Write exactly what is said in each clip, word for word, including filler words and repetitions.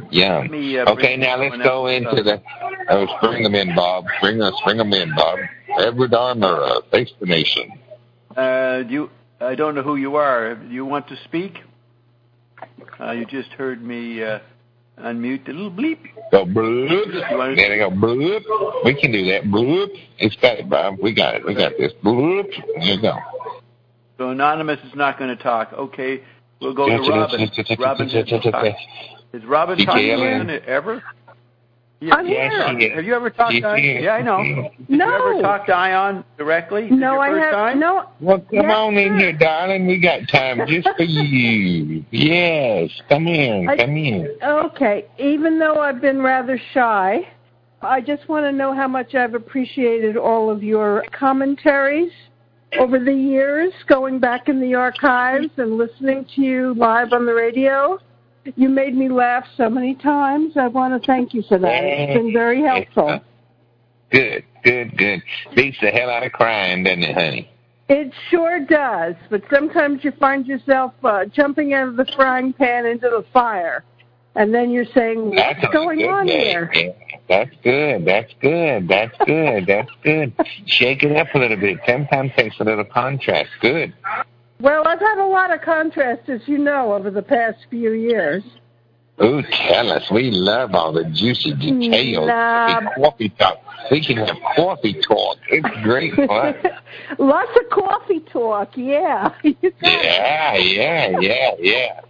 Yum. Let me, uh, Okay, now let's go into the. Oh, bring them in, Bob. Bring us, bring them in, Bob. Edward Armor, Face the Nation. Uh, do you? I don't know who you are. Do you want to speak? Uh, you just heard me uh, unmute the little bleep. Go bloop. There we go. Bloop. We can do that. Bloop. It's got it, Bob. We got it. We got this. Bloop. There you go. So Anonymous is not going to talk. Okay, we'll go to Robin. Robin has talk. Is Robin talking ever? Yeah, I'm here. Yes, have you ever talked to Ion? Yeah, I know. No. Have you ever talked to Ion directly? Is no, I have time? no. Well, come yes, on in sir. here, darling. We got time just for you. Yes, come in, I, come in. Okay. Even though I've been rather shy, I just want to know how much I've appreciated all of your commentaries over the years, going back in the archives and listening to you live on the radio. You made me laugh so many times. I want to thank you for that. It's been very helpful. Good, good, good. Beats the hell out of crying, doesn't it, honey? It sure does. But sometimes you find yourself uh, jumping out of the frying pan into the fire. And then you're saying, what's That's going on day. here? Yeah, that's good, that's good, that's good, that's good. Shake it up a little bit. Sometimes takes a little contrast. Good. Well, I've had a lot of contrast, as you know, over the past few years. Ooh, tell us. We love all the juicy details. Nah. Coffee talk. We can have coffee talk. It's great fun. Lots of coffee talk, yeah. yeah, yeah, yeah, yeah.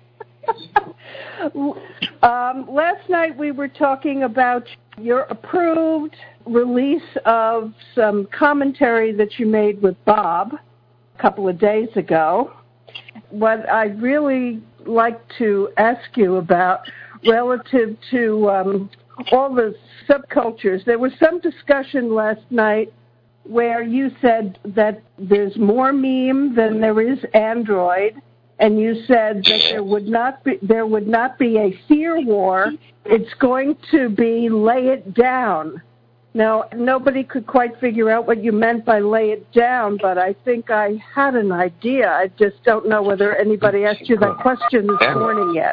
um, last night we were talking about your approved release of some commentary that you made with Bob a couple of days ago. What I'd really like to ask you about relative to um, all the subcultures, there was some discussion last night where you said that there's more meme than there is Android, and you said that there would not be there would not be a fear war. It's going to be lay it down. Now, nobody could quite figure out what you meant by lay it down, but I think I had an idea. I just don't know whether anybody asked you that question this morning yet.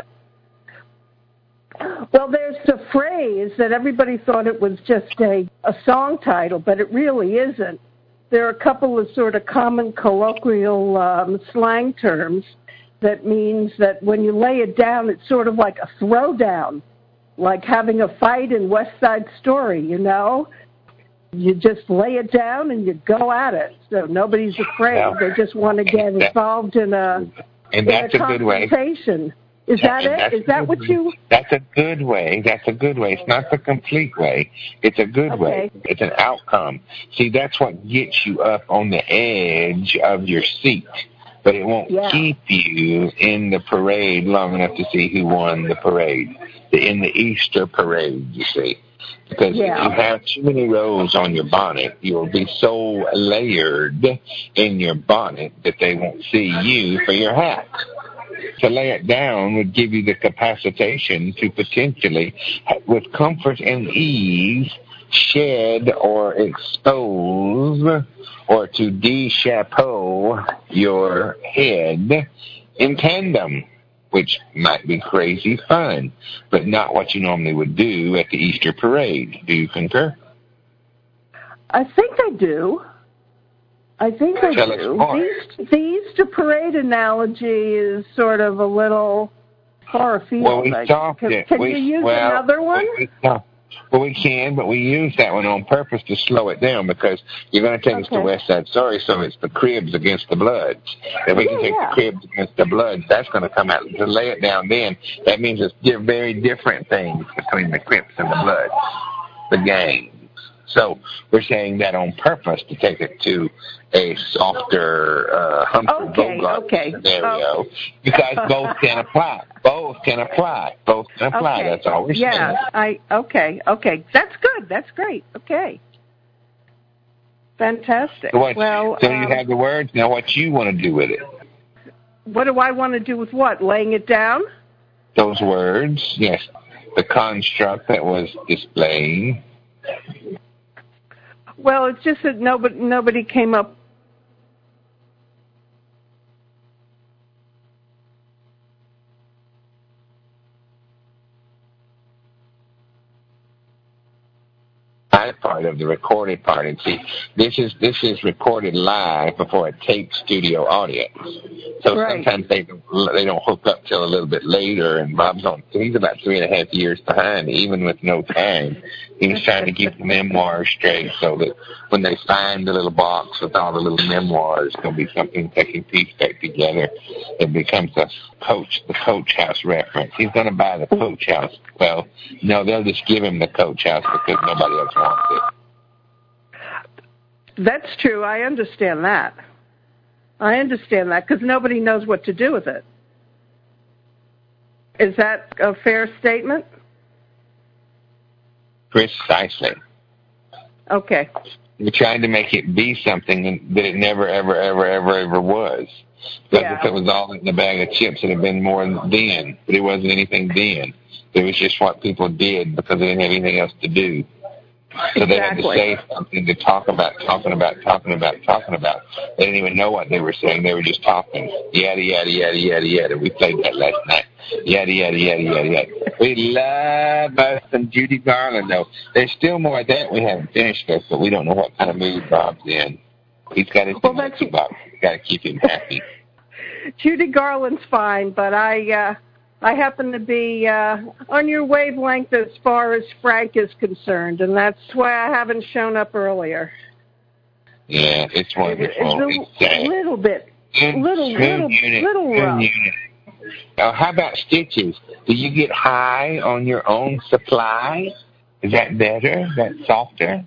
Well, there's a phrase that everybody thought it was just a, a song title, but it really isn't. There are a couple of sort of common colloquial um, slang terms that means that when you lay it down, it's sort of like a throwdown, like having a fight in West Side Story, you know? You just lay it down and you go at it. So nobody's afraid. Yeah. They just want to get involved in a, and that's in a, a good way. Conversation. Is that it? Is that what you... That's a good way. That's a good way. It's not the complete way. It's a good okay. way. It's an outcome. See, that's what gets you up on the edge of your seat. But it won't yeah. keep you in the parade long enough to see who won the parade. In the Easter parade, you see. Because yeah. if you have too many rows on your bonnet, you'll be so layered in your bonnet that they won't see you for your hat. To lay it down would give you the capacitation to potentially, with comfort and ease, shed or expose or to de-chapeau your head in tandem, which might be crazy fun, but not what you normally would do at the Easter parade. Do you concur? I think I do. I think I Tell do. us The, the Easter parade analogy is sort of a little far afield. Well, we like, stopped can, it. Can we, you use well, another one? We, well, we can, but we use that one on purpose to slow it down because you're going to take okay. us to West Side Story, so it's the Cribs against the Bloods. If we yeah, can take yeah. the Cribs against the Bloods, that's going to come out. To lay it down then, that means it's very different things between the Crips and the Bloods, the gangs. So we're saying that on purpose to take it to a softer uh, Humphrey okay, Bogart okay. scenario oh. because both can apply. Both can apply. Both can apply. Okay. That's all we're yeah, saying. Yeah, I okay, okay. That's good. That's great. Okay. Fantastic. So, what, well, so um, you have the words. Now what you want to do with it? What do I want to do with what? Laying it down? Those words, yes. The construct that was displayed. Well, it's just that nobody nobody came up. live part of the recorded part. And see, this is this is recorded live before a tape studio audience. So right. sometimes they don't, they don't hook up till a little bit later. And Bob's on, he's about three and a half years behind, even with no time. He's trying to keep the memoirs straight so that when they find the little box with all the little memoirs, it's going to be something they can piece back together. It becomes a coach, the Coach House reference. He's going to buy the Coach House. Well, no, they'll just give him the Coach House because nobody else wants it. That's true. I understand that. I understand that because nobody knows what to do with it. Is that a fair statement? Precisely. Okay. We're trying to make it be something that it never, ever, ever, ever, ever was. Because yeah. if it was all in the bag of chips, it would have been more then. But it wasn't anything then. It was just what people did because they didn't have anything else to do. So exactly. they had to say something to talk about, talking about, talking about, talking about. They didn't even know what they were saying. They were just talking. Yada, yada, yada, yada, yada. We played that last night. Yada, yada, yada, yada, yada. We love us some Judy Garland, though. There's still more of that we haven't finished with, but we don't know what kind of mood Bob's in. He's got his well, emotion box. We've got to keep him happy. Judy Garland's fine, but I... Uh... I happen to be uh, on your wavelength as far as Frank is concerned, and that's why I haven't shown up earlier. Yeah, it's wonderful. It's a it's little bit, good, little, good little, unit, little rough. Uh, how about Stitches? Do you get high on your own supply? Is that better? Is that softer?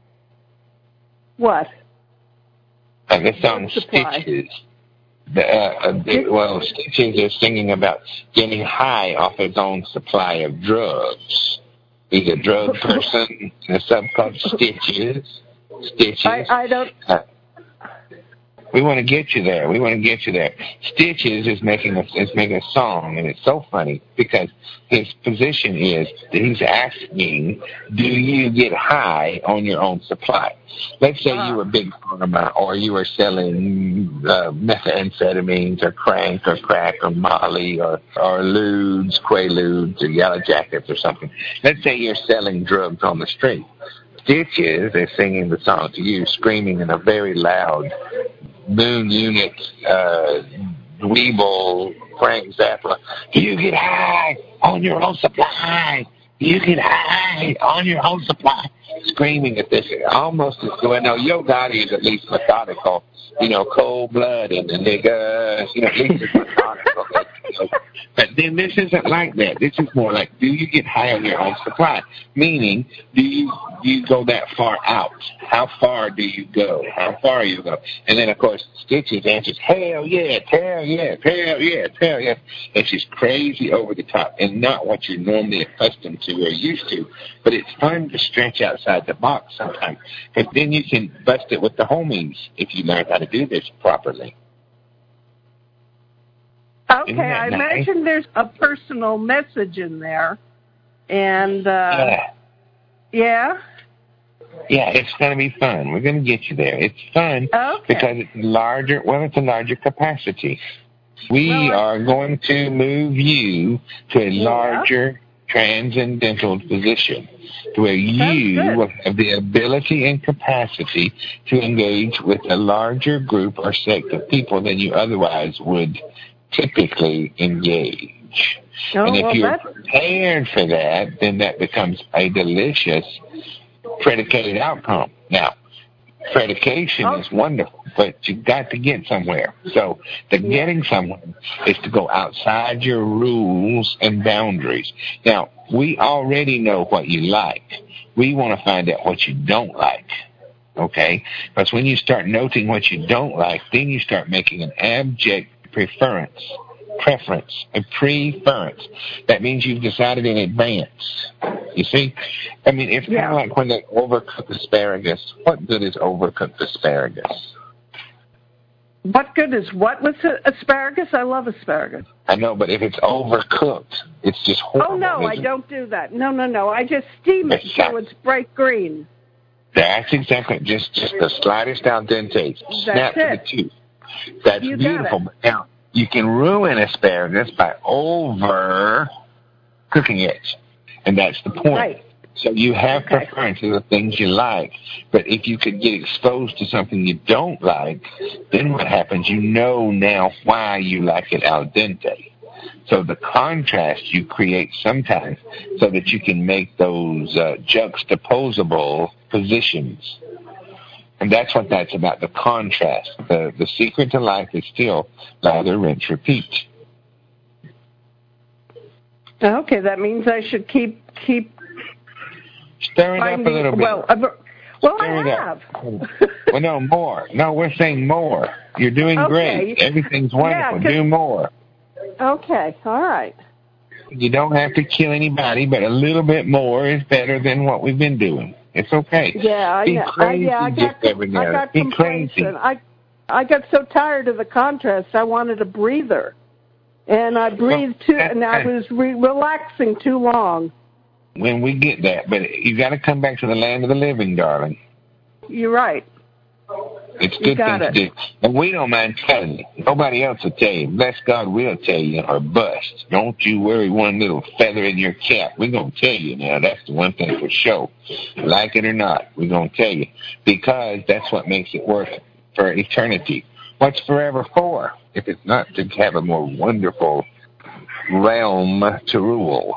What? Uh, the song Stitches. The, uh, the, well, Stitches are singing about getting high off his own supply of drugs. He's a drug person in a sub called Stitches. Stitches. I, I don't... Uh, we want to get you there. We want to get you there. Stitches is making a, is making a song, and it's so funny because his position is that he's asking, do you get high on your own supply? Let's say uh, you were big pharma, or you were selling uh, methamphetamines or crank or crack or Molly or, or Ludes, Quaaludes or Yellow Jackets or something. Let's say you're selling drugs on the street. Stitches is singing the song to you, screaming in a very loud Moon Unit, uh, Dweeble, Frank Zappa. Do you get high on your own supply? Do you get high on your own supply? Screaming at this, almost as well. No, Yo Gotti is at least methodical. You know, cold blood and the niggas. You know, at least it's methodical. But then this isn't like that. This is more like, do you get high on your own supply? Meaning, do you do you go that far out? How far do you go? How far you go? And then, of course, Stitches answers, hell yeah, hell yeah, hell yeah, hell yeah. And she's crazy over the top and not what you're normally accustomed to or used to. But it's fun to stretch outside the box sometimes. Because then you can bust it with the homies if you learn how to do this properly. Okay, I nice? imagine there's a personal message in there. And, uh, yeah. yeah? Yeah, it's going to be fun. We're going to get you there. It's fun okay. because it's larger, well, it's a larger capacity. We well, are going to move you to a yeah. larger transcendental position to where you will have the ability and capacity to engage with a larger group or sect of people than you otherwise would typically engage. Oh, and if well, you're that's... prepared for that, then that becomes a delicious predicated outcome. Now, predication oh. is wonderful, but you've got to get somewhere. So the yeah. getting somewhere is to go outside your rules and boundaries. Now, we already know what you like. We want to find out what you don't like. Okay? Because when you start noting what you don't like, then you start making an abject preference, preference, a preference. That means you've decided in advance. You see? I mean, it's yeah. kind of like when they overcook asparagus. What good is overcooked asparagus? What good is what with asparagus? I love asparagus. I know, but if it's overcooked, it's just horrible. Oh, no, I don't do that. No, no, no. I just steam it so it's bright green. That's exactly just just the slightest al dente. Snap to the tooth. That's you beautiful. But now, you can ruin asparagus by over cooking it. And that's the point. Right. So you have okay. preferences of things you like. But if you could get exposed to something you don't like, then what happens? You know now why you like it al dente. So the contrast you create sometimes so that you can make those uh, juxtaposable positions. And that's what that's about, the contrast. The, the secret to life is still lather, rinse, repeat. Okay, that means I should keep keep stir it finding, up a little bit. Well, uh, well stir I have. Well, no, more. No, we're saying more. You're doing okay. great. Everything's wonderful. Yeah, do more. Okay, all right. You don't have to kill anybody, but a little bit more is better than what we've been doing. It's okay. Yeah, I Be know. crazy I, yeah, I just got, every now I got Be crazy. I, I got so tired of the contrast, I wanted a breather. And I breathed too, and I was re- relaxing too long. When we get that, but you got to come back to the land of the living, darling. You're right. It's good thing to do. And we don't mind telling you. Nobody else will tell you. Bless God, we'll tell you or bust. Don't you worry one little feather in your cap. We're going to tell you now. That's the one thing for sure. Like it or not, we're going to tell you. Because that's what makes it work for eternity. What's forever for if it's not to have a more wonderful realm to rule?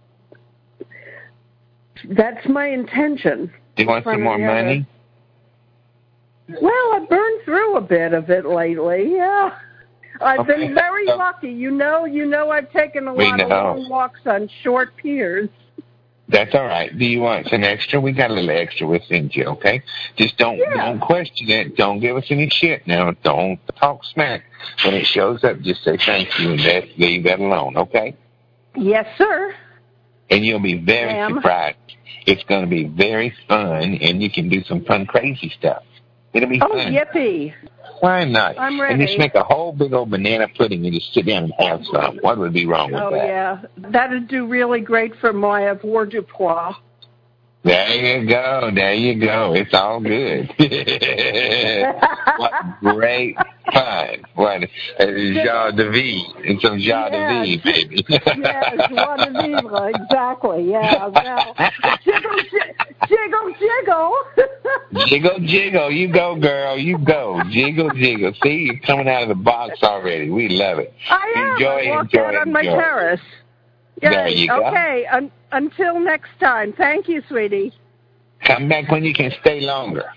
That's my intention. Do you want some more money? Well, I've burned through a bit of it lately, yeah. I've okay. been very so, lucky. You know, you know I've taken a lot of long walks on short piers. That's all right. Do you want some extra? We got a little extra within you, okay? Just don't yeah. don't question it. Don't give us any shit now. Don't talk smack. When it shows up, just say thank you and that, leave that alone, okay? Yes, sir. And you'll be very Ma'am. surprised. It's going to be very fun, and you can do some fun, crazy stuff. It'll be oh, fun. yippee. Why not? I'm ready. And just make a whole big old banana pudding and just sit down and have some. What would be wrong with oh, that? Oh, yeah. That would do really great for my avoirdupois. There you go. There you go. It's all good. What great fun. What uh, joie de vivre. It's some joie de vivre, baby. Yes, joie de vivre. Exactly. Yeah. Well, jiggle, jiggle, jiggle. Jiggle, jiggle. You go, girl. You go. Jiggle, jiggle. See, you're coming out of the box already. We love it. I am. Enjoy, I walked enjoy, out on enjoy. my terrace. Yay. There you go. Okay. Un- until next time. Thank you, sweetie. Come back when you can stay longer.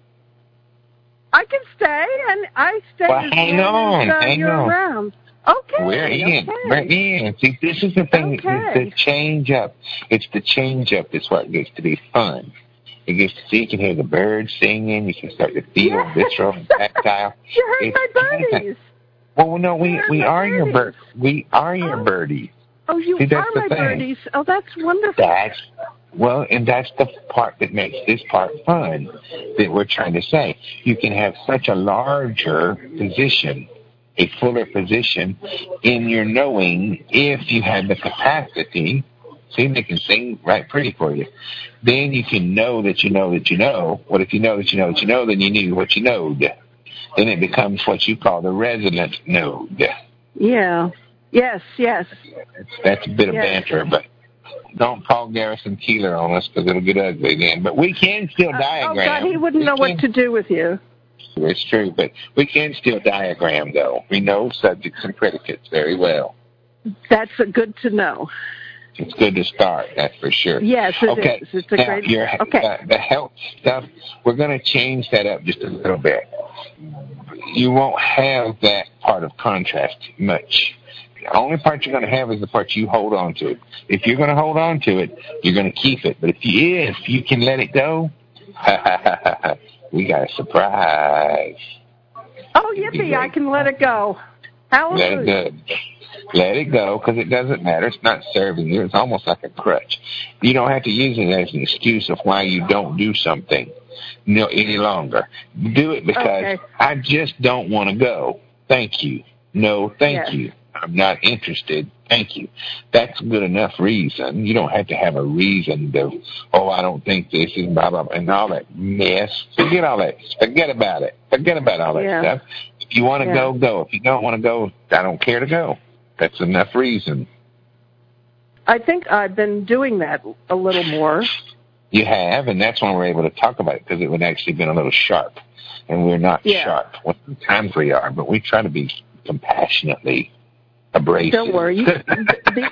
I can stay, and I stay well, as hang long on, as uh, hang you're on. around. Okay. We're in. Okay. We're in. See, this is the thing. Okay. It's the change up. It's the change up that's what gets to be fun. It gets to see, you can hear the birds singing. You can start to feel yes. visceral and tactile. You heard it's, my birdies. Well, no, we, we are birdies. your bird. We are your oh. birdies. Oh, you see, are my birdies. Oh, that's wonderful. That's Well, and that's the part that makes this part fun that we're trying to say. You can have such a larger position, a fuller position in your knowing if you have the capacity. See, they can sing right pretty for you. Then you can know that you know that you know. What if you know that you know that you know, then you knew what you knowed. Then it becomes what you call the resonant node. Yeah. Yes, yes. That's, that's a bit of yes. banter, but don't call Garrison Keeler on us because it'll get ugly then. But we can still diagram. Uh, oh, God, he wouldn't we know can, what to do with you. It's true, but we can still diagram, though. We know subjects and predicates very well. That's a good to know. It's good to start, that's for sure. Yes, it okay. is. It's a now, great... Your, okay. Uh, the health stuff, we're going to change that up just a little bit. You won't have that part of contrast much. The only part you're going to have is the part you hold on to. If you're going to hold on to it, you're going to keep it. But if you, if you can let it go, we got a surprise. Oh, yippee, I can let it go. Hallelujah. Let it go. Let it go, because it doesn't matter. It's not serving you. It's almost like a crutch. You don't have to use it as an excuse of why you don't do something no, any longer. Do it because okay. I just don't want to go. Thank you. No, thank yes. you. I'm not interested. Thank you. That's good enough reason. You don't have to have a reason to, oh, I don't think this is blah, blah, blah, and all that mess. Forget all that. Forget about it. Forget about all that yeah. stuff. If you want to yeah. go, go. If you don't want to go, I don't care to go. That's enough reason. I think I've been doing that a little more. You have, and that's when we're able to talk about it, because it would actually been a little sharp, and we're not yeah. sharp. Well, sometimes we are, but we try to be compassionately abrasive. Don't worry. You, the,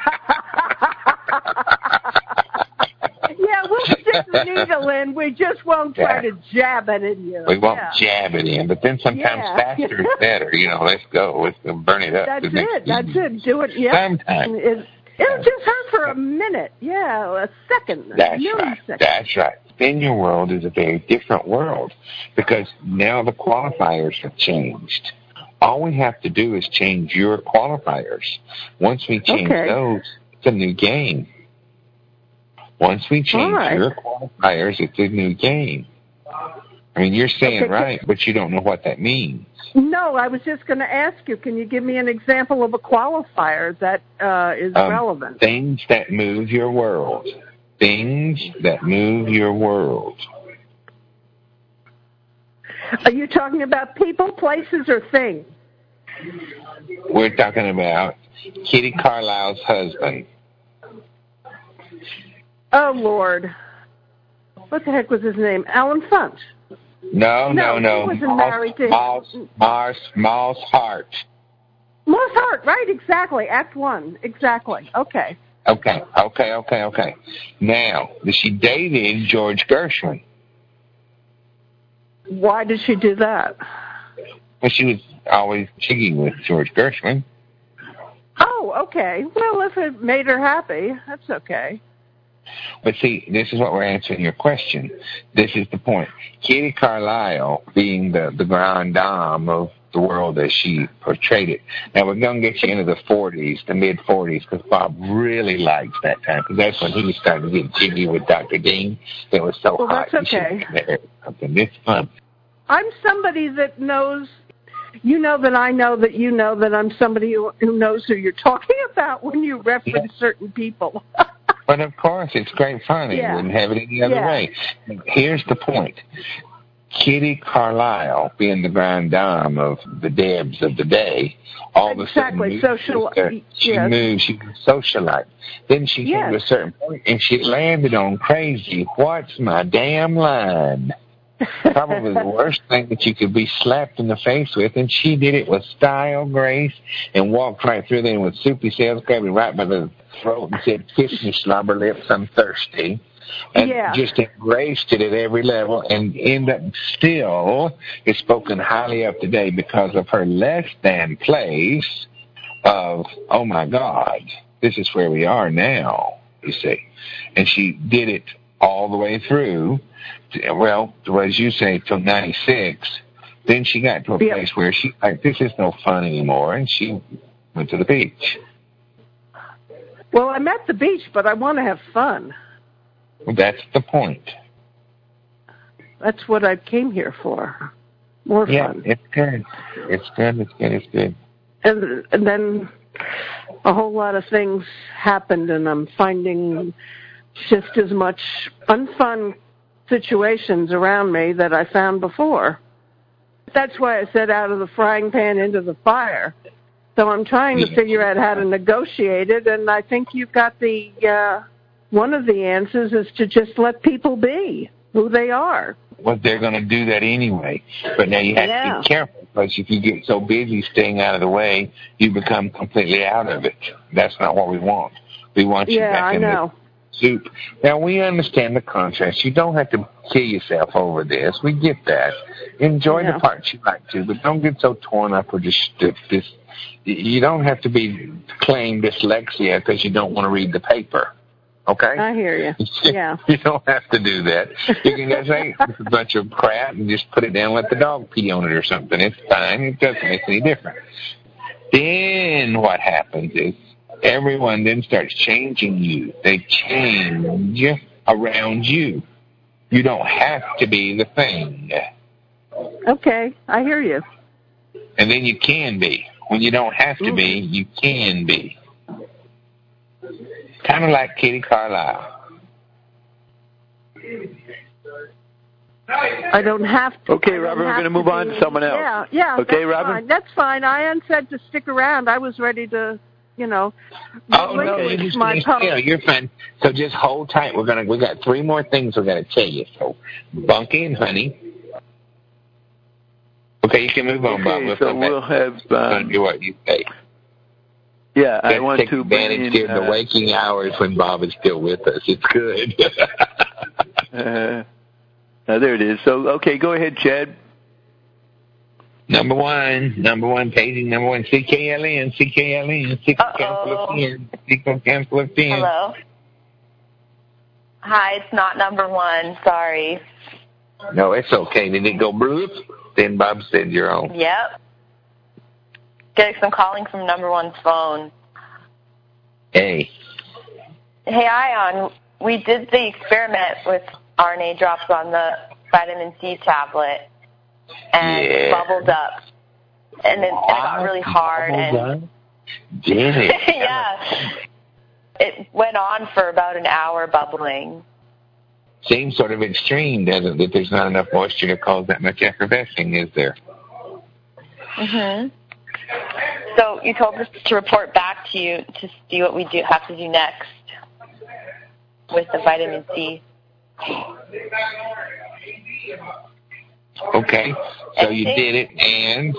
yeah, we'll stick the needle in. We just won't try yeah. to jab it in you. We won't yeah. jab it in, but then sometimes yeah. faster is better. You know, let's go. Let's go burn it up. That's it. That's it. Do it. Yep. Sometimes. It, it'll just hurt for a minute. Yeah, a second. That's a right. Second. That's right. Then your world is a very different world, because now the qualifiers have changed. All we have to do is change your qualifiers. Once we change okay. those, it's a new game. Once we change right. your qualifiers, it's a new game. I mean, you're saying okay. right, but you don't know what that means. No, I was just going to ask you, can you give me an example of a qualifier that uh, is um, relevant? Things that move your world. Things that move your world. Are you talking about people, places, or things? We're talking about Kitty Carlisle's husband. Oh, Lord. What the heck was his name? Alan Funt. No, no, no. He wasn't Moss, married to Moss, Moss, Moss Hart. Moss Hart, right, exactly. Act one, exactly. Okay. Okay, okay, okay, okay. Now, she dated George Gershwin. Why did she do that? Well, she was always jiggy with George Gershwin. Oh, okay. Well, if it made her happy, that's okay. But see, this is what we're answering your question. This is the point. Kitty Carlisle, being the, the grande dame of the world as she portrayed it. Now, we're going to get you into the forties, the mid-forties, because Bob really likes that time, because that's when he was starting to get jiggy with Doctor Dean. It was so well, hot. That's okay. Something this fun. I'm somebody that knows, you know that I know that you know that I'm somebody who, who knows who you're talking about when you reference yeah. certain people. But of course, it's great fun. Yeah. You wouldn't have it any other yeah. way. Here's the point. Kitty Carlisle, being the grande dame of the Debs of the day, all exactly. of a sudden Social, she yes. moved, she was socialite. Then she yes. came to a certain point, and she landed on crazy, what's my damn line? Probably the worst thing that you could be slapped in the face with, and she did it with style, grace, and walked right through there with soupy sales, grabbed me right by the throat and said, kiss me, slobber lips, I'm thirsty. And yeah. just embraced it at every level, and end up still is spoken highly of today because of her less than place of, oh my God, this is where we are now, you see. And she did it all the way through, well, as you say, till ninety-six. Then she got to a yeah. place where she, like, this is no fun anymore, and she went to the beach. Well, I'm at the beach, but I want to have fun. Well, that's the point. That's what I came here for. More yeah, fun. Yeah, it's good. It's good, it's good, it's good. And, and then a whole lot of things happened, and I'm finding just as much unfun situations around me that I found before. That's why I said out of the frying pan into the fire. So I'm trying to figure out how to negotiate it, and I think you've got the, uh, one of the answers is to just let people be who they are. Well, they're going to do that anyway. But now you have yeah. to be careful, because if you get so busy staying out of the way, you become completely out of it. That's not what we want. We want you yeah, back I in know. the soup. Now, we understand the contrast. You don't have to kill yourself over this. We get that. Enjoy yeah. the parts you like to, but don't get so torn up with this. this you don't have to be claim dyslexia because you don't want to read the paper. Okay? I hear you. Yeah. You don't have to do that. You can just say it's a bunch of crap and just put it down and let the dog pee on it or something. It's fine. It doesn't make any difference. Then what happens is everyone then starts changing you. They change around you. You don't have to be the thing. Okay, I hear you. And then you can be. When you don't have to mm. be, you can be. Kind of like Kitty Carlisle. I don't have to. Okay, Robert, we're going to move on to someone else. Yeah, yeah. Okay, that's Robert? Fine. That's fine. Ian said to stick around. I was ready to you know, oh no, you just my still. You're fine. So just hold tight. We're gonna. We got three more things we're gonna tell you. So, Bunky and Honey. Okay, you can move on, okay, Bob. We'll so we'll have. Um, do what you say. Yeah, Let's I want take to advantage bring in, during the uh, waking hours when Bob is still with us. It's good. uh, now there it is. So okay, go ahead, Chad. Number one, number one, paging number one, C K L N, C K L N, C K Cancel of ten, C K Cancel of ten. Hello. Hi, it's not number one. Sorry. No, it's okay. Did it go bloop? Then Bob said you're on. Yep. Getting some calling from number one's phone. Hey. Hey, Ion, we did the experiment with R N A drops on the vitamin C tablet, and yeah. it bubbled up. And it, and it got really hard. And Did it? yeah. It went on for about an hour bubbling. Seems sort of extreme, doesn't it? There's not enough moisture to cause that much effervescing, is there? Mm-hmm. So you told us to report back to you to see what we do have to do next with the vitamin C. Okay, so and you they, did it, and?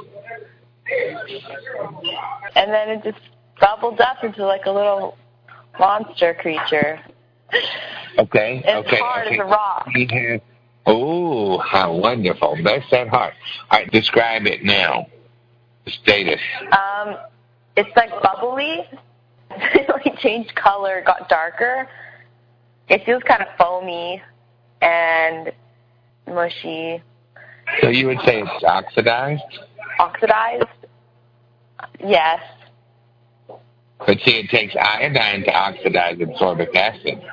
And then it just bubbled up into like a little monster creature. Okay, it's okay. hard okay. as a rock. Has, oh, how wonderful. That's that hard. All right, describe it now. The status. Um, it's like bubbly. It like changed color, got darker. It feels kind of foamy and mushy. So you would say it's oxidized? Oxidized? Yes. But see, it takes iodine to oxidize absorbic acid.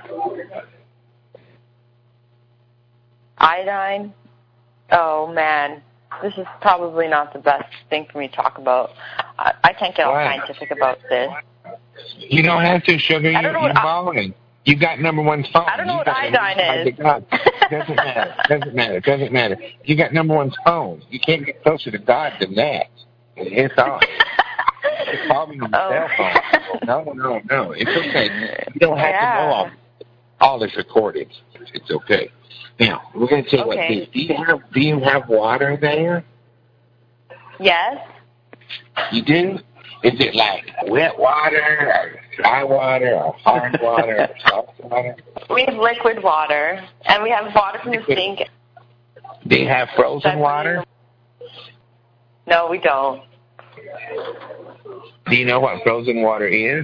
Iodine? Oh, man. This is probably not the best thing for me to talk about. I, I can't get all Why? scientific about this. You don't have to, sugar. I don't know You're what following. You got number one's phone. I don't know you what got iodine is. Doesn't matter. Doesn't matter. Doesn't matter. You got number one's phone. You can't get closer to God than that. It's on. You're calling on Oh. cell phone. No, no, no. It's okay. You don't have Yeah. to know all. All is recorded. It's okay. Now we're going to tell you Okay. what. Do you have Do you have water there? Yes. You do? Is it like wet water, or dry water, or hard water, or soft water? We have liquid water, and we have water from the sink. Do you have frozen That's water? No, we don't. Do you know what frozen water is?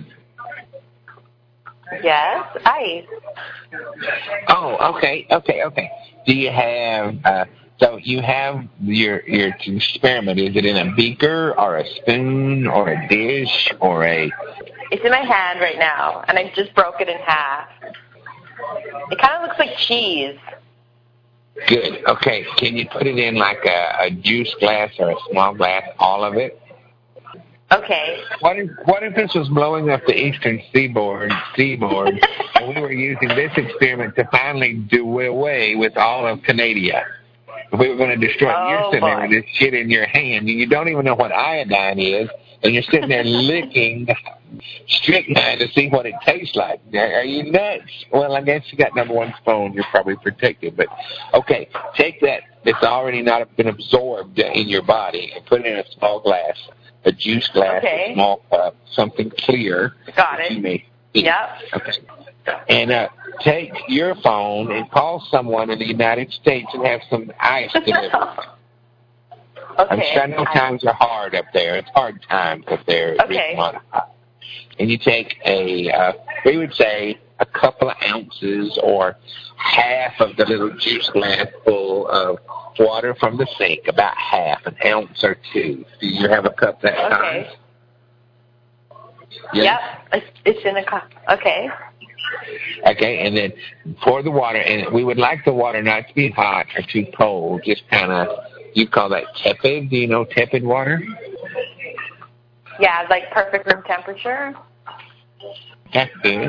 Yes, ice. Oh, okay, okay, okay. Do you have, uh, so you have your your experiment, is it in a beaker or a spoon or a dish or a... It's in my hand right now, and I just broke it in half. It kind of looks like cheese. Good, okay. Can you put it in like a, a juice glass or a small glass, all of it? Okay. What if what if this was blowing up the eastern seaboard, seaboard, and we were using this experiment to finally do away with all of Canada? If we were going to destroy, Oh, you're sitting there boy. with this shit in your hand, and you don't even know what iodine is, and you're sitting there licking strychnine to see what it tastes like. Are you nuts? Well, I guess you got number one's phone. You're probably protected, but okay, take that that's already not been absorbed in your body and put it in a small glass. A juice glass, Okay. a small cup, something clear. Got it. You may eat. Yep. Okay. And uh, take your phone and call someone in the United States and have some ice delivered. I'm Okay. sure I know times are hard up there. It's hard times up there. Okay. And you take a, uh, we would say, a couple of ounces or half of the little juice glass full of water from the sink, about half, an ounce or two. Do you have a cup that Okay. size? Yep. It's, it's in a cup. Okay. Okay, and then pour the water, and we would like the water not to be hot or too cold, just kind of, you call that tepid. Do you know tepid water? Yeah, like perfect room temperature. That's good.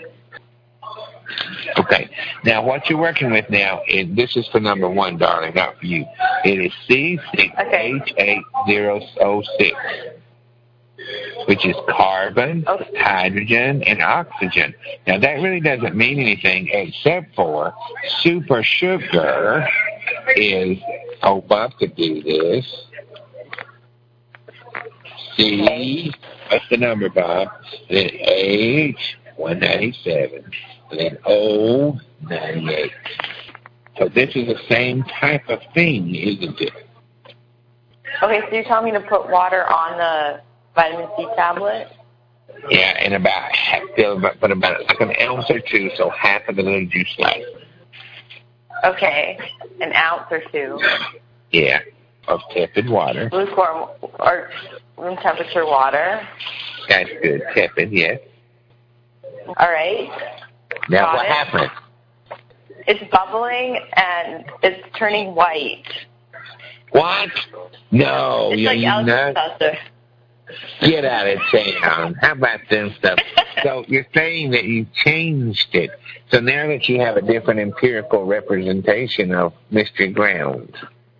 Okay, now what you're working with now, is, this is for number one, darling, not for you. It is C six H eight zero zero six. which is carbon, okay. hydrogen, and oxygen. Now, that really doesn't mean anything except for super sugar is, oh, Bob could do this. C, what's the number, Bob? Then H, one ninety-seven. And then O, ninety-eight. So this is the same type of thing, isn't it? Okay, so you're telling me to put water on the vitamin C tablet? Yeah, and about, but about like an ounce or two, so half of the little juice slice. Okay, an ounce or two. Yeah, of tepid water. Lukewarm or room temperature water. That's good, tepid, yes. All right. Now Got what it. happened? It's bubbling and it's turning white. What? No, it's you're like not. Alka-Seltzer. Get out of town. How about them stuff? So you're saying that you changed it. So now that you have a different empirical representation of Mystery Ground.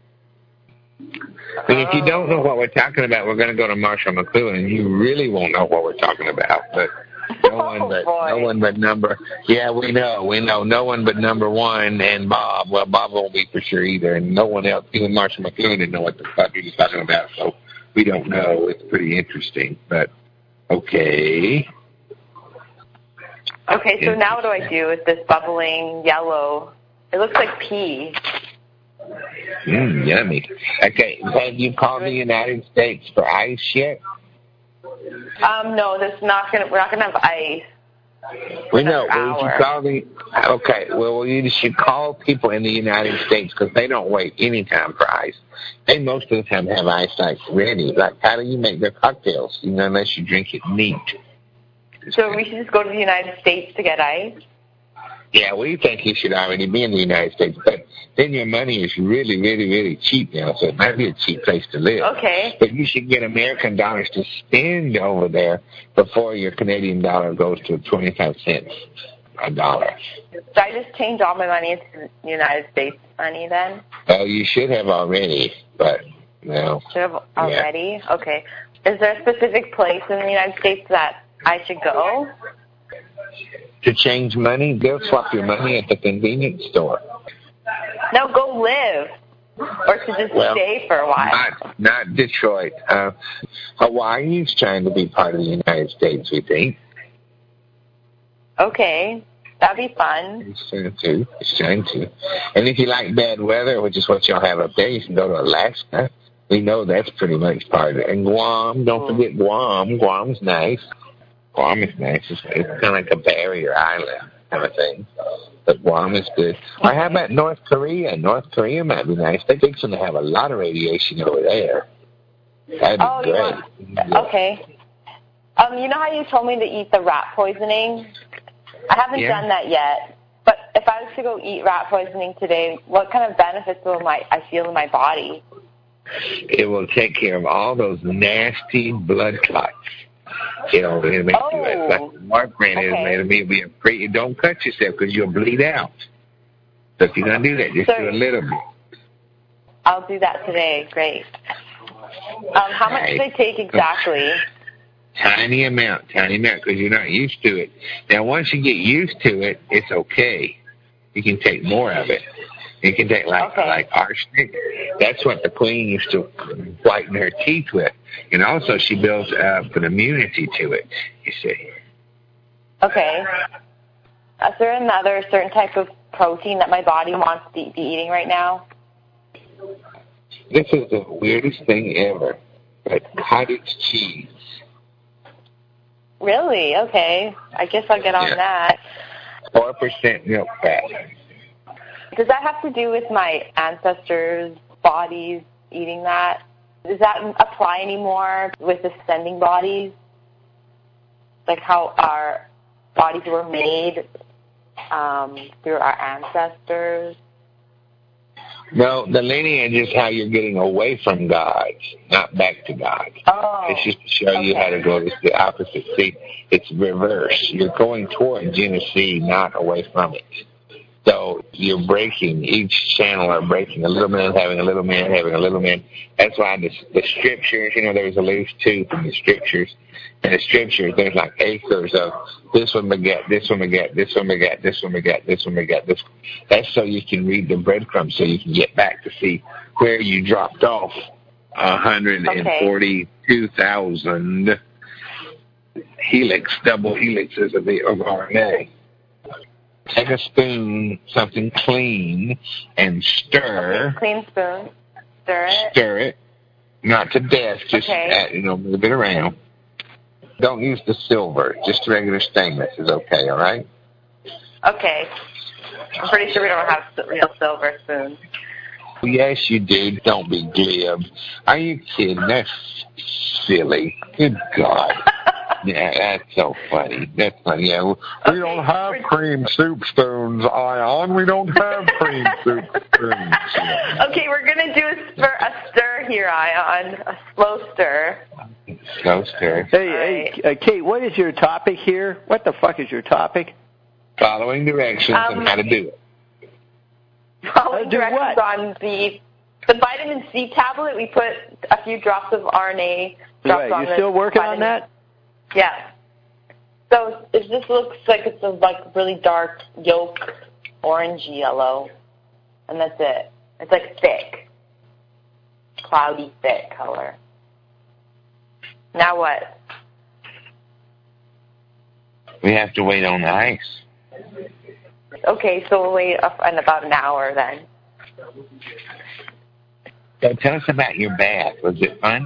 And if you don't know what we're talking about, we're going to go to Marshall McLuhan, and you really won't know what we're talking about. But no one but oh, no one but number. Yeah, we know, we know. No one but number one and Bob. Well, Bob won't be for sure either, and no one else. Even Marshall McLuhan didn't know what the fuck he was talking about. So we don't know. It's pretty interesting, but okay. Okay, so now what do I do with this bubbling yellow? It looks like pee. Mmm, yummy. Okay, have you called the United States for ice yet? Um, no, that's not gonna. We're not gonna have ice. We know. Well, you call the, okay, well, you should call people in the United States because they don't wait any time for ice. They most of the time have ice like ready. Like, how do you make their cocktails? You know, unless you drink it neat. So we should just go to the United States to get ice? Yeah, we think you should already be in the United States, but then your money is really, really, really cheap now, so it might be a cheap place to live. Okay. But you should get American dollars to spend over there before your Canadian dollar goes to twenty-five cents a dollar. So I just change all my money into United States money then? Oh, you should have already, but, no. Should have already? Yeah. Okay. Is there a specific place in the United States that I should go? To change money, they'll swap your money at the convenience store. No, go live. Or to just well, stay for a while. Not, not Detroit. Uh, Hawaii is trying to be part of the United States, we think. Okay. That'd be fun. It's trying to. It's trying to. And if you like bad weather, which is what y'all have up there, you can go to Alaska. We know that's pretty much part of it. And Guam, don't forget Guam. Guam's nice. Guam is nice. It's, it's kind of like a barrier island kind of thing. But Guam is good. Or how about North Korea? North Korea might be nice. They're fixing to have a lot of radiation over there. That'd be oh, great. Want, yeah. Okay. Um, you know how you told me to eat the rat poisoning? I haven't yeah. done that yet. But if I was to go eat rat poisoning today, what kind of benefits will my I feel in my body? It will take care of all those nasty blood clots. You know, it'll make oh, you, it's like Mark ran it, okay. it'll be a pretty, don't cut yourself because you'll bleed out. So if you're going to do that, just so, do a little bit. I'll do that today. Great. Um, how much do they take exactly? Tiny amount, tiny amount, because you're not used to it. Now, once you get used to it, it's okay. You can take more of it. You can take like okay. like arsenic. That's what the queen used to whiten her teeth with. And also she builds up an immunity to it, you see. Okay. Is there another certain type of protein that my body wants to be eating right now? This is the weirdest thing ever, but cottage cheese. Really? Okay. I guess I'll get on yeah. that. four percent milk fat. Does that have to do with my ancestors' bodies eating that? Does that apply anymore with ascending bodies? Like how our bodies were made um, through our ancestors? No, the lineage is how you're getting away from God, not back to God. Oh, it's just to show okay. you how to go to the opposite. See, it's reverse. You're going toward Genesee, not away from it. So you're breaking, each channel are breaking a little man, having a little man, having a little man. That's why the, the scriptures, you know, there's a loose tooth in the scriptures. In the scriptures, there's like acres of this one begat, this one begat, this one begat, this one begat, this one begat, this. That's so you can read the breadcrumbs, so you can get back to see where you dropped off one hundred forty-two thousand okay. helix, double helixes of, the, of R N A. Take a spoon, something clean, and stir. Okay, clean spoon. Stir it. Stir it. Not to death, just, okay. add, you know, move it around. Don't use the silver. Just regular stainless is okay, all right? Okay. I'm pretty sure we don't have real silver spoons. Yes, you do. Don't be glib. Are you kidding? That's silly. Good God. Yeah, that's so funny. That's funny. Yeah, we okay. don't have cream soup spoons, Ion. We don't have cream soup spoons. Okay, we're going to do a stir, a stir here, Ion. A slow stir. Slow stir. Hey, right. hey, uh, Kate, what is your topic here? What the fuck is your topic? Following directions um, on how to do it. Following do directions what? on the the vitamin C tablet. We put a few drops of R N A. Drops right, on you're still working vitamin. on that? Yeah. So it just looks like it's a like really dark yolk, orange yellow, and that's it. It's like thick, cloudy, thick color. Now what? We have to wait on the ice. Okay, so we'll wait up in about an hour then. So tell us about your bath. Was it fun?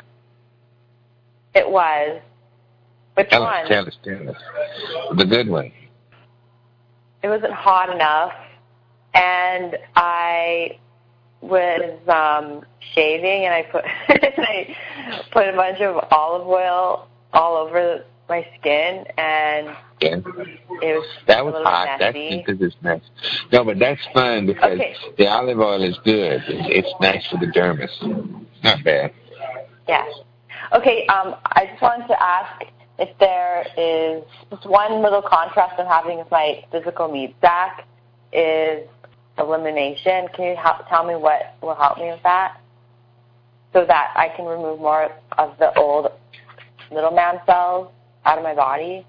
It was. Which tell one? Us, tell us, tell us. The good one. It wasn't hot enough, and I was um, shaving, and I put and I put a bunch of olive oil all over my skin, and yeah. it was that was a hot. messy. That's because it's nice. No, but that's fun because okay. the olive oil is good. It's, it's nice for the dermis. It's not bad. Yeah. Okay. Um, I just wanted to ask if there is just one little contrast I'm having with my physical needs back is elimination. Can you help, tell me what will help me with that so that I can remove more of the old middleman cells out of my body?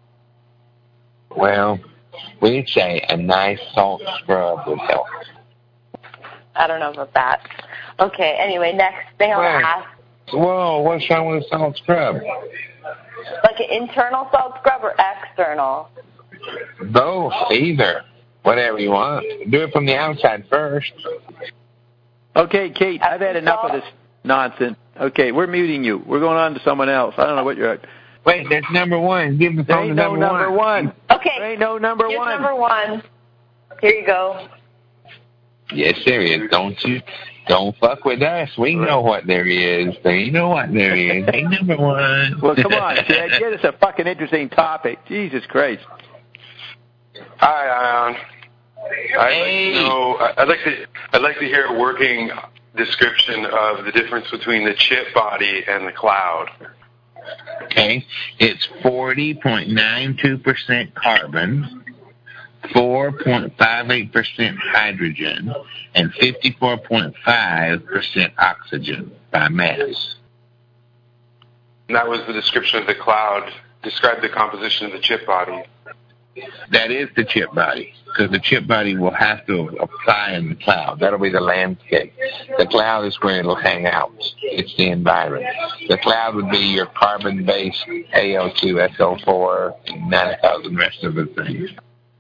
Well, we'd say a nice salt scrub would help. I don't know about that. Okay, anyway, next thing I want to ask. Whoa, what's wrong with a salt scrub? Like an internal salt scrub or external? Both, either. Whatever you want. Do it from the outside first. Okay, Kate, I've had enough of this nonsense. Okay, we're muting you. We're going on to someone else. I don't know what you're at. Wait, that's number one. Give the there phone ain't to no number, number one. one. Okay. There ain't no number Here's one. number one. Here you go. Yes, there is. Don't you? Don't fuck with us. We know what there is. They know what there is. Hey, number one. Well, come on, Chad. Get us a fucking interesting topic. Jesus Christ. Hi, Ion. I'd hey. like to know. I'd like to. I'd like to hear a working description of the difference between the chip body and the cloud. Okay, it's forty point nine two percent carbon, four point five eight percent hydrogen, and fifty-four point five percent oxygen by mass. And that was the description of the cloud. Describe the composition of the chip body. That is the chip body, because the chip body will have to apply in the cloud. That'll be the landscape. The cloud is where it'll hang out. It's the environment. The cloud would be your carbon-based A O two, S O four, and nine thousand rest of the things.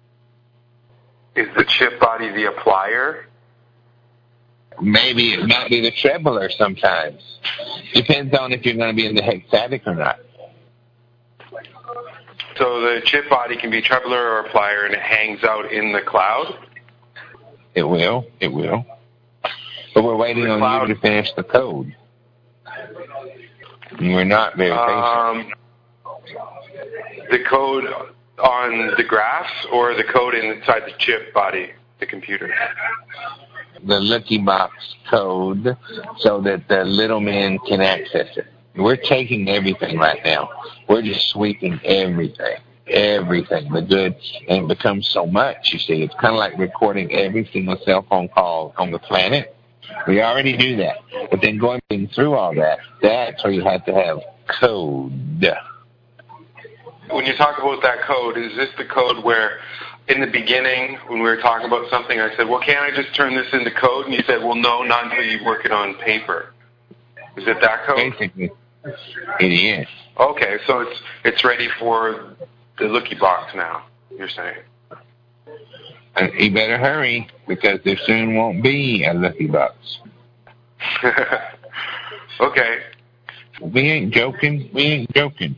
Is the chip body the applier? Maybe it might be the trebler sometimes. Depends on if you're going to be in the hexatic or not. So the chip body can be trebler or applier, and it hangs out in the cloud? It will. It will. But we're waiting the on cloud. you to finish the code. We're not very patient. Um, the code on the graphs or the code inside the chip body, the computer? The Lucky Box code so that the little man can access it. We're taking everything right now. We're just sweeping everything. everything, the good, and it becomes so much, you see. It's kind of like recording every single cell phone call on the planet. We already do that. But then going through all that, that's where you have to have code. When you talk about that code, is this the code where in the beginning, when we were talking about something, I said, well, can't I just turn this into code? And you said, well, no, not until you work it on paper. Is it that code? Basically, it is. Okay, so it's it's ready for the looky box now, you're saying. And you better hurry, because there soon won't be a lucky box. Okay. We ain't joking. We ain't joking.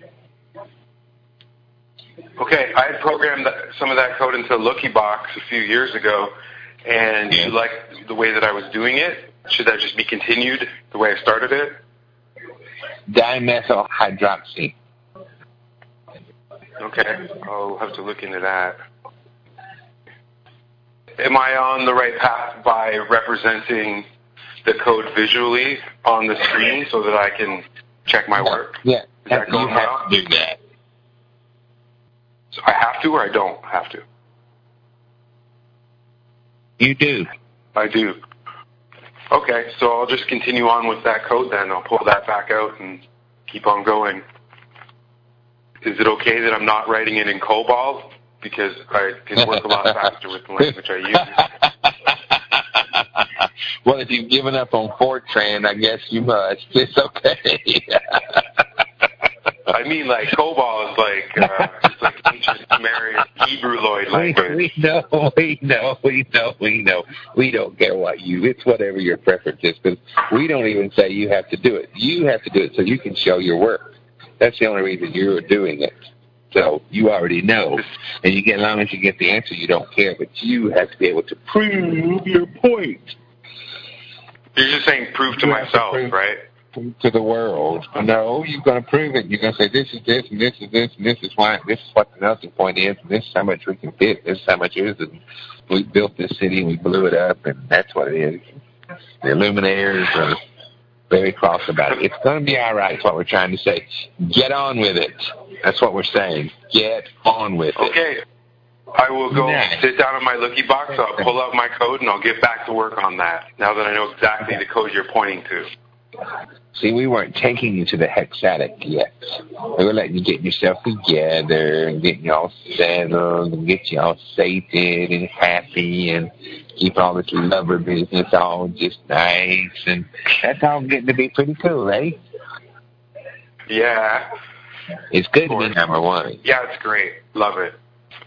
Okay, I had programmed some of that code into Looky Box a few years ago, and yeah. You liked the way that I was doing it. Should that just be continued the way I started it? Dimethyl hydroxy. Okay, I'll have to look into that. Am I on the right path by representing the code visually on the screen so that I can check my work? Yeah, Is that going you have well? to do that. So I have to, or I don't have to? You do. I do. Okay, so I'll just continue on with that code then. I'll pull that back out and keep on going. Is it okay that I'm not writing it in COBOL? Because I can work a lot faster with the language I use. Well, if you've given up on Fortran, I guess you must. It's okay. I mean, like, COBOL is like, uh, it's like ancient Sumerian Hebrewoid language. We, we know, we know, we know, we know. We don't care what you, it's whatever your preference is, because we don't even say you have to do it. You have to do it so you can show your work. That's the only reason you're doing it. So you already know. And you get, as long as you get the answer, you don't care, but you have to be able to prove your point. You're just saying prove to you myself, to prove, right? To the world. No, you're going to prove it. You're going to say this is this, and this is this, and this is why, this is what the melting point is, and this is how much we can fit, this is how much it is, and we built this city, and we blew it up, and that's what it is. The Illuminaires are very cross about it. It's going to be all right, is what we're trying to say. Get on with it. That's what we're saying. Get on with it. Okay. I will go nice. sit down in my looky box, I'll pull out my code, and I'll get back to work on that, now that I know exactly the code you're pointing to. See, we weren't taking you to the hexatic yet. We were letting you get yourself together and getting you all settled and get you all sated and happy and keep all this lover business all just nice. And that's all getting to be pretty cool, eh? Yeah. It's good to be number one. Yeah, it's great. Love it.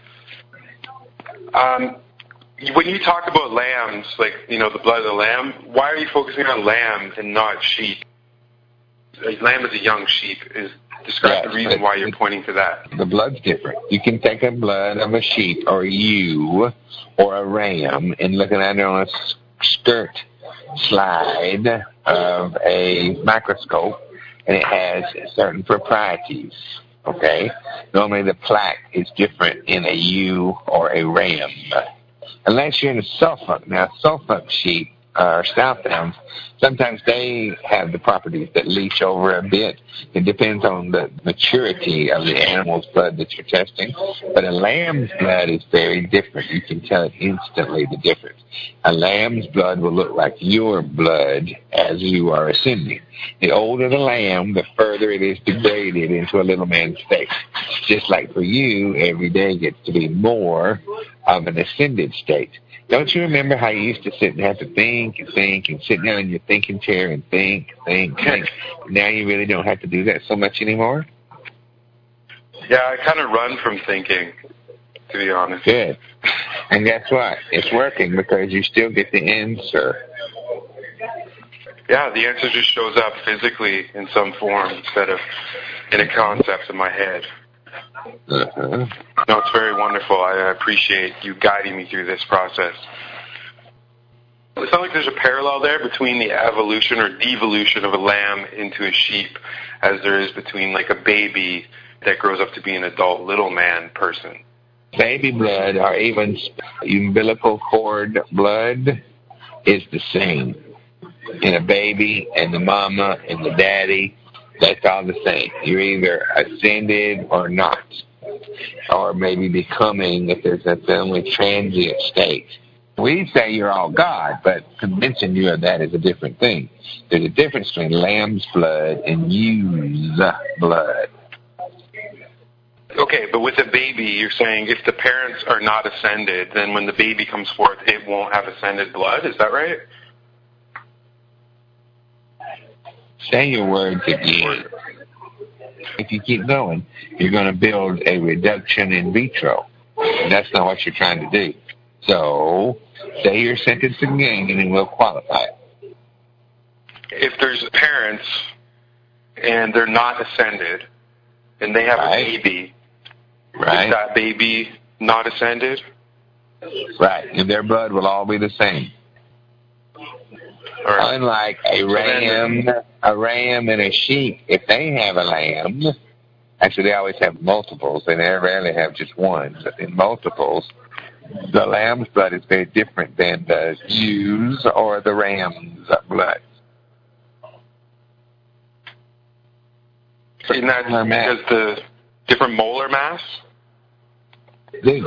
Um, when you talk about lambs, like, you know, the blood of the lamb, why are you focusing on lamb and not sheep? A lamb is a young sheep. Is Describe yeah, the reason why you're pointing to that. The blood's different. You can take a blood of a sheep or a ewe or a ram and looking at it on a skirt slide of a microscope, and it has certain properties. Okay? Normally the plaque is different in a ewe or a ram. Unless you're in a Suffolk. Now, Suffolk sheep or Southdowns, sometimes they have the properties that leach over a bit. It depends on the maturity of the animal's blood that you're testing. But a lamb's blood is very different. You can tell it instantly the difference. A lamb's blood will look like your blood as you are ascending. The older the lamb, the further it is degraded into a little man's face. Just like for you, every day gets to be more of an ascended state. Don't you remember how you used to sit and have to think and think and sit down in your thinking chair and think, think, think? Now you really don't have to do that so much anymore? Yeah, I kind of run from thinking, to be honest. Good. And guess what? It's working because you still get the answer. Yeah, the answer just shows up physically in some form instead of in a concept in my head. Uh-huh. No, it's very wonderful. I appreciate you guiding me through this process. It sounds like there's a parallel there between the evolution or devolution of a lamb into a sheep as there is between like a baby that grows up to be an adult little man person. Baby blood or even umbilical cord blood is the same. In a baby and the mama and the daddy, that's all the same. You're either ascended or not. or maybe becoming if there's a only transient state. We say you're all God, but convincing you of that is a different thing. There's a difference between lamb's blood and ewe's blood. Okay, but with a baby, you're saying if the parents are not ascended, then when the baby comes forth, it won't have ascended blood? Is that right? Say your words again. If you keep going, you're going to build a reduction in vitro. And that's not what you're trying to do. So, say your sentence again, and then we'll qualify it. If there's parents, and they're not ascended, and they have right. a baby, right. is that baby not ascended? Right, and their blood will all be the same. Right. Unlike a ram, a ram and a sheep, if they have a lamb, actually they always have multiples, and they rarely have just one, but in multiples, the lamb's blood is very different than the ewe's or the ram's blood. Isn't that because the different molar mass? Do.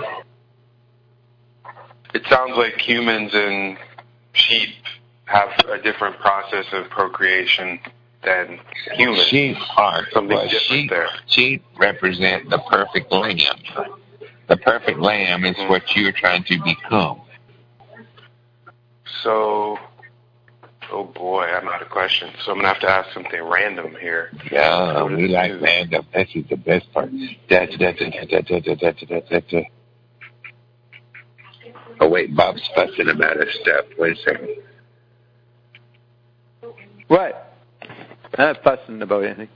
It sounds like humans and sheep have a different process of procreation than humans. Sheep are something well, different sheep, there. Sheep represent the perfect lamb. The perfect lamb is mm-hmm. what you're trying to become. So, oh boy, I'm out of questions. So I'm going to have to ask something random here. Yeah, we like do? random. This is the best part. Da, da, da, da, da, da, da, da, da, da. Oh, wait, Bob's fussing about his stuff. Wait a second. What? I'm not fussing about anything.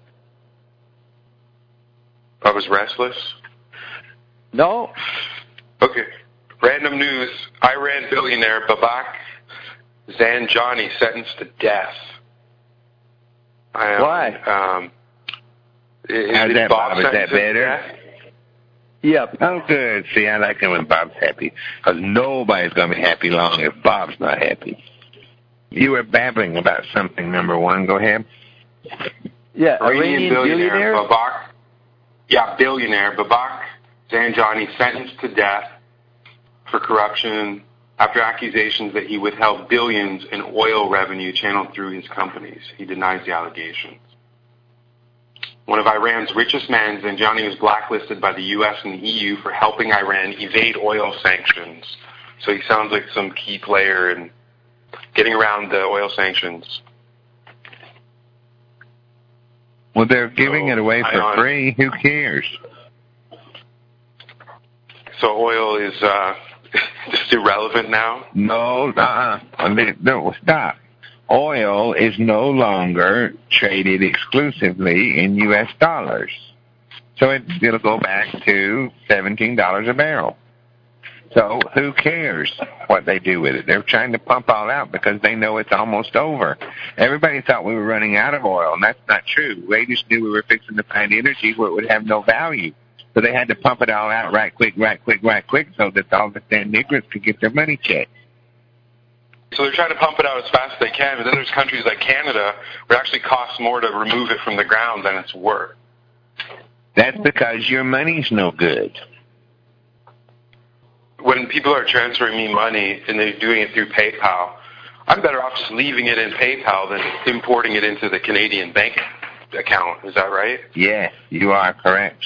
I was restless? No. Okay. Random news. Iran billionaire Babak Zanjani sentenced to death. Um, Why? Um, is, How's is that, Bob? Bob? Is that better? Yep. Oh, good. See, I like it when Bob's happy, because nobody's going to be happy long if Bob's not happy. You were babbling about something, number one. Go ahead. Yeah, Iranian, Iranian billionaire, billionaire? Babak. Yeah, billionaire Babak Zanjani sentenced to death for corruption after accusations that he withheld billions in oil revenue channeled through his companies. He denies the allegations. One of Iran's richest men, Zanjani, was blacklisted by the U S and the E U for helping Iran evade oil sanctions. So he sounds like some key player in getting around the oil sanctions. Well, they're giving so, it away for I, free. Who cares? So oil is uh, just irrelevant now? No, uh-uh. No, stop. Oil is no longer traded exclusively in U S dollars. So it, it'll go back to seventeen dollars a barrel. So who cares what they do with it? They're trying to pump all out because they know it's almost over. Everybody thought we were running out of oil, and that's not true. They just knew we were fixing to find energy where it would have no value. So they had to pump it all out right quick, right quick, right quick so that all the San Niggers could get their money checked. So they're trying to pump it out as fast as they can, but then there's countries like Canada where it actually costs more to remove it from the ground than it's worth. That's because your money's no good. When people are transferring me money and they're doing it through PayPal, I'm better off just leaving it in PayPal than importing it into the Canadian bank account. Is that right? Yes, you are correct.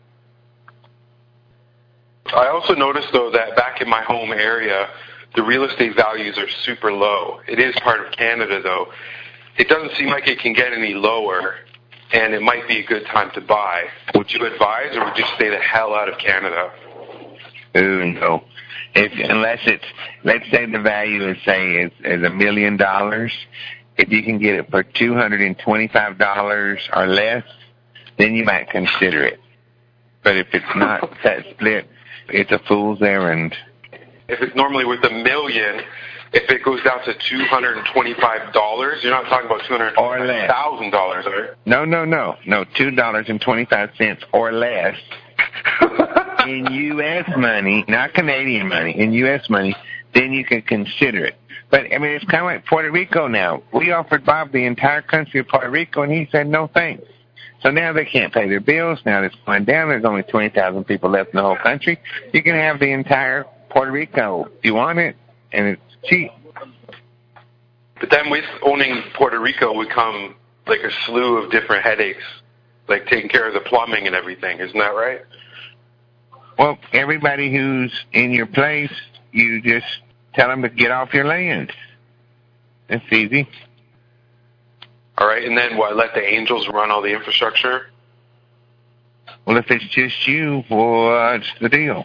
I also noticed, though, that back in my home area, the real estate values are super low. It is part of Canada, though. It doesn't seem like it can get any lower, and it might be a good time to buy. Would you advise, or would you stay the hell out of Canada? Ooh, no. If, unless it's, let's say the value is, say, is, is a million dollars. If you can get it for two hundred twenty-five dollars or less, then you might consider it. But if it's not that split, it's a fool's errand. If it's normally worth a million, if it goes down to two hundred twenty-five dollars, you're not talking about two hundred twenty-five thousand dollars, are you? No, no, no. No, two dollars and twenty-five cents or less. In U S money, not Canadian money, in U S money, then you can consider it. But, I mean, it's kind of like Puerto Rico now. We offered Bob the entire country of Puerto Rico, and he said no thanks. So now they can't pay their bills. Now it's going down. There's only twenty thousand people left in the whole country. You can have the entire Puerto Rico if you want it, and it's cheap. But then with owning Puerto Rico would come like a slew of different headaches, like taking care of the plumbing and everything. Isn't that right? Well, everybody who's in your place, you just tell them to get off your land. It's easy. All right, and then what, let the angels run all the infrastructure? Well, if it's just you, what's the deal?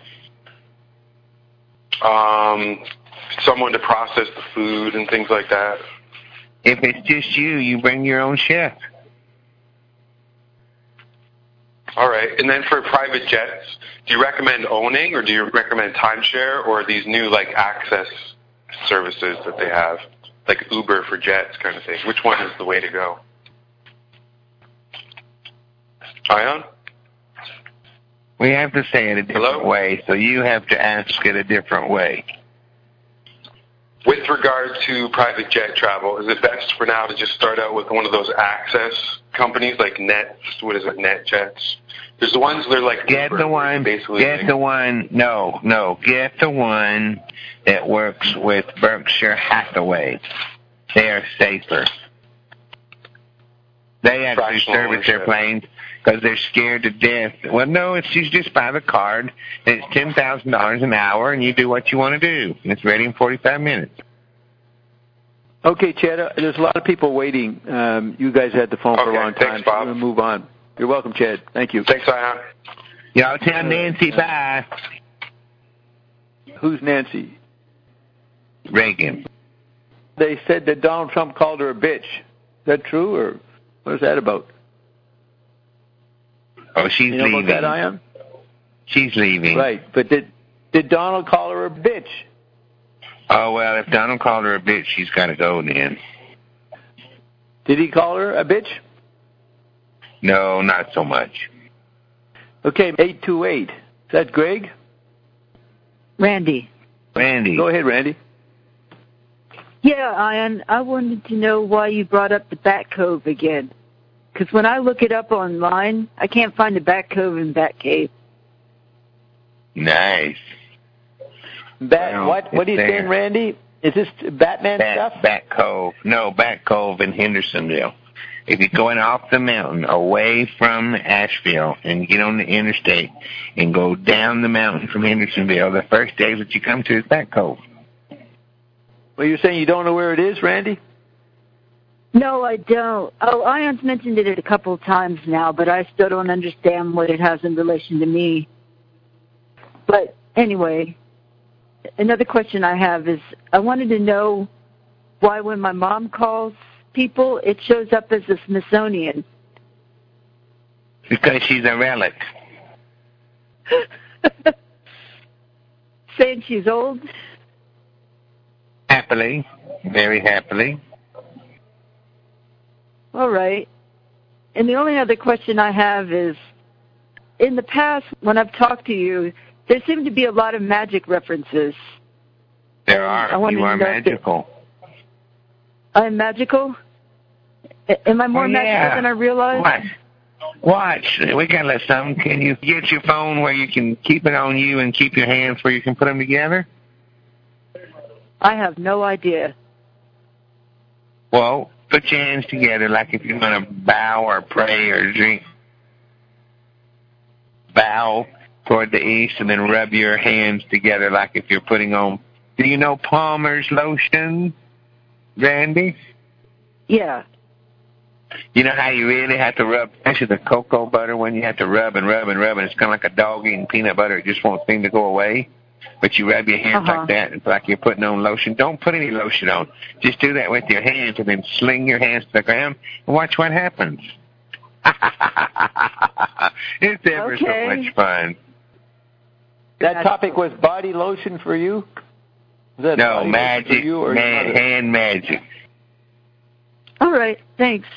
Um, someone to process the food and things like that. If it's just you, you bring your own chef. All right, and then for private jets, do you recommend owning or do you recommend timeshare or these new, like, access services that they have? Like Uber for jets kind of thing. Which one is the way to go? Ion? We have to say it a different Hello? way, so you have to ask it a different way. With regard to private jet travel, is it best for now to just start out with one of those access companies like Net, what is it, NetJets? There's the ones that are like Get Uber, the one, basically. get the one, no, no, get the one that works with Berkshire Hathaway. They are safer. They actually service their planes because they're scared to death. Well, no, it's you just buy the card, and it's ten thousand dollars an hour, and you do what you want to do. And it's ready in forty-five minutes. Okay, Chad, uh, there's a lot of people waiting. Um, you guys had the phone for okay, a long time, thanks, Bob. so we're going to move on. You're welcome, Chad. Thank you. Thanks, Ion. Y'all tell Nancy bye. Who's Nancy? Reagan. They said that Donald Trump called her a bitch. Is that true, or what is that about? Oh, she's you know leaving. About that, Ion? She's leaving. Right, but did did Donald call her a bitch? Oh, well, if Donald called her a bitch, she's got to go then. Did he call her a bitch? No, not so much. Okay, eight two eight. Is that Greg? Randy. Randy. Go ahead, Randy. Yeah, Ian, I wanted to know why you brought up the Bat Cove again. Because when I look it up online, I can't find the Bat Cove and Bat Cave. Nice. Bat, well, what? What are you there. saying, Randy? Is this Batman Bat, stuff? Bat Cove. No, Bat Cove in Hendersonville. If you're going off the mountain away from Asheville and get on the interstate and go down the mountain from Hendersonville, the first day that you come to is Bat Cove. Well, you're saying you don't know where it is, Randy? No, I don't. Oh, Ion's mentioned it a couple of times now, but I still don't understand what it has in relation to me. But anyway, another question I have is I wanted to know why when my mom calls people, it shows up as a Smithsonian. Because she's a relic. Saying she's old? Happily. Very happily. All right. And the only other question I have is, in the past, when I've talked to you, there seem to be a lot of magic references. There are. You are magical. I'm magical? Am I more oh, magical yeah. than I realized? Watch. Watch. We got to let something. Can you get your phone where you can keep it on you and keep your hands where you can put them together? I have no idea. Well, put your hands together like if you're going to bow or pray or drink. Bow toward the east and then rub your hands together like if you're putting on. Do you know Palmer's lotion, Randy? Yeah. You know how you really have to rub, especially the cocoa butter when you have to rub and rub and rub, and it's kind of like a dog eating peanut butter. It just won't seem to go away. But you rub your hands uh-huh. like that. It's like you're putting on lotion. Don't put any lotion on. Just do that with your hands and then sling your hands to the ground and watch what happens. It's ever okay. so much fun. That topic was body lotion for you? Was that no, magic, you or man, hand magic. All right, thanks.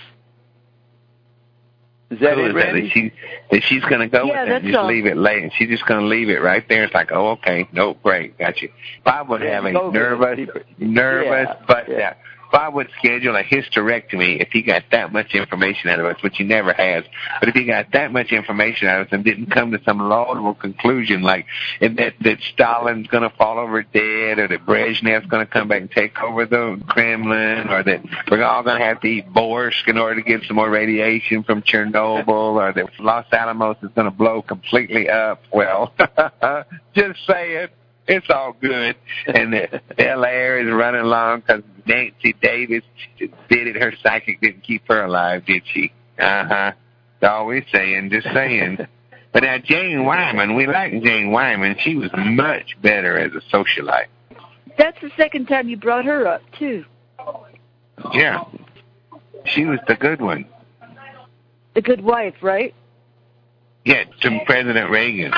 Is that Cool, it, is Randy? that if, she, if she's going to go yeah, with that, just all. leave it late. She's just going to leave it right there. It's like, oh, okay, no, great, got you. Bob would yeah, have a go nervous, nervous, yeah, but yeah. Bob would schedule a hysterectomy if he got that much information out of us, which he never has. But if he got that much information out of us and didn't come to some laudable conclusion like that, that Stalin's going to fall over dead, or that Brezhnev's going to come back and take over the Kremlin, or that we're all going to have to eat borscht in order to get some more radiation from Chernobyl, or that Los Alamos is going to blow completely up, well, just saying. It's all good. And the Bel Air is running along because Nancy Davis did it. Her psychic didn't keep her alive, did she? Uh-huh. That's all we're saying, just saying. But now Jane Wyman, we like Jane Wyman. She was much better as a socialite. That's the second time you brought her up, too. Yeah. She was the good one. The good wife, right? Yeah, to President Reagan.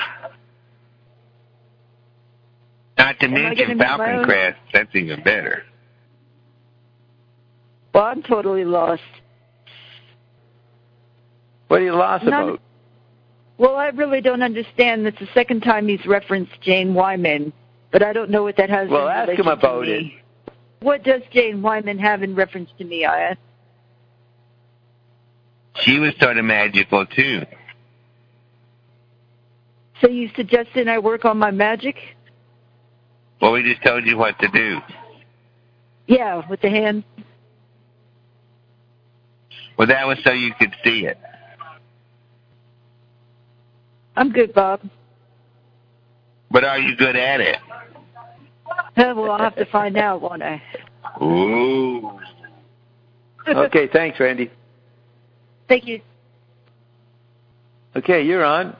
Not to mention Falcon Crest. That's even better. Well, I'm totally lost. What are you lost Not, about? Well, I really don't understand. That's the second time he's referenced Jane Wyman, but I don't know what that has well, in relation to me. Well, ask him about it. What does Jane Wyman have in reference to me, I asked? She was sort of magical, too. So you suggesting I work on my magic? Well, we just told you what to do. Yeah, with the hand. Well, that was so you could see it. I'm good, Bob. But are you good at it? Uh, well, I'll have to find out, won't I? Ooh. Okay, thanks, Randy. Thank you. Okay, you're on.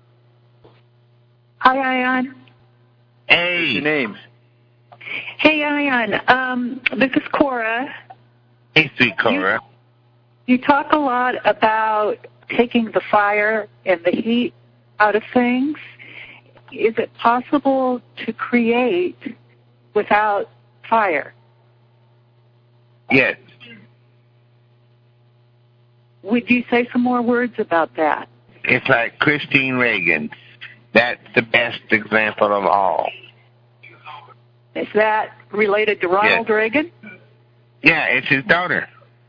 Hi, Ion. Hey. What's your name? Hey, Ion. Um, this is Cora. Hey, sweet Cora. You, you talk a lot about taking the fire and the heat out of things. Is it possible to create without fire? Yes. Would you say some more words about that? It's like Christine Reagan. That's the best example of all. Is that related to Ronald yes. Reagan? Yeah, it's his daughter.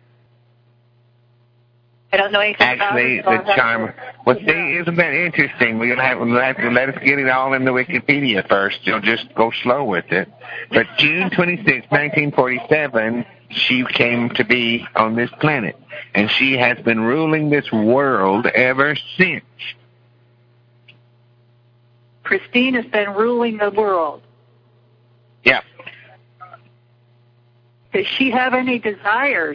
I don't know anything Actually, about it. the charmer. Well, see, isn't that interesting? We're gonna have, we'll have to let us get it all in the Wikipedia first. You'll just go slow with it. But June twenty-sixth, nineteen forty-seven, she came to be on this planet, and she has been ruling this world ever since. Christine has been ruling the world. Yep. Does she have any desires?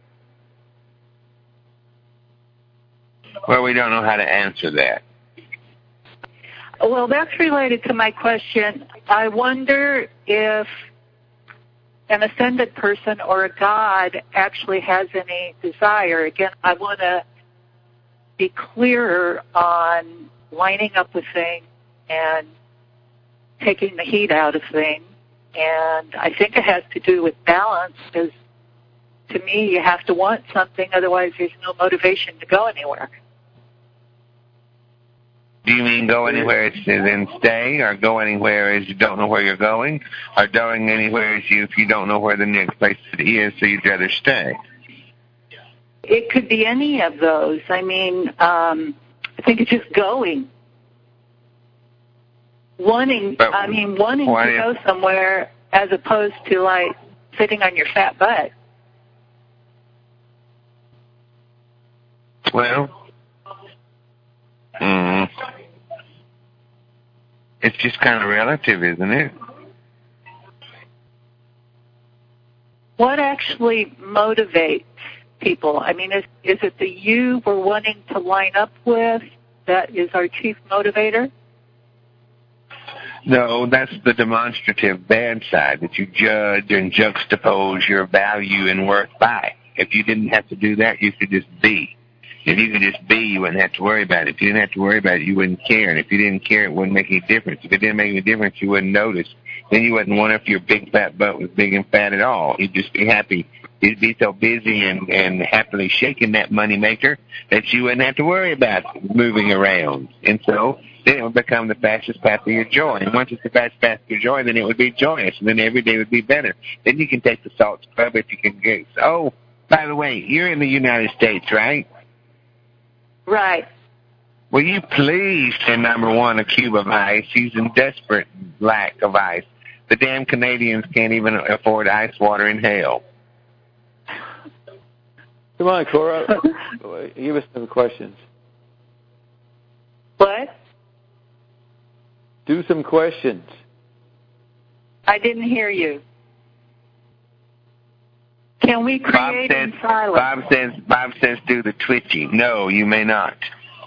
Well, we don't know how to answer that. Well, that's related to my question. I wonder if an ascended person or a god actually has any desire. Again, I want to be clearer on lining up with things and taking the heat out of things. And I think it has to do with balance, because to me, you have to want something, otherwise there's no motivation to go anywhere. Do you mean go anywhere as in stay, or go anywhere as you don't know where you're going, or going anywhere as you if you don't know where the next place is, so you'd rather stay? It could be any of those. I mean, um, I think it's just going. Wanting, but I mean, wanting to go somewhere as opposed to, like, sitting on your fat butt. Well, mm, it's just kind of relative, isn't it? What actually motivates people? I mean, is, is it the you we're wanting to line up with that is our chief motivator? No, that's the demonstrative bad side, that you judge and juxtapose your value and worth by. If you didn't have to do that, you could just be. If you could just be, you wouldn't have to worry about it. If you didn't have to worry about it, you wouldn't care. And if you didn't care, it wouldn't make any difference. If it didn't make any difference, you wouldn't notice. Then you wouldn't wonder if your big fat butt was big and fat at all. You'd just be happy. You'd be so busy and, and happily shaking that money maker that you wouldn't have to worry about moving around. And so then it would become the fastest path of your joy. And once it's the fastest path of your joy, then it would be joyous, and then every day would be better. Then you can take the salt scrub if you can goose. Oh, by the way, you're in the United States, right? Right. Will you please send number one a cube of ice? He's in desperate lack of ice. The damn Canadians can't even afford ice water in hell. Come on, Cora. Give us some questions. What? Do some questions. I didn't hear you. Can we create Bob says, in silence? Bob says, Bob says do the twitchy. No, you may not.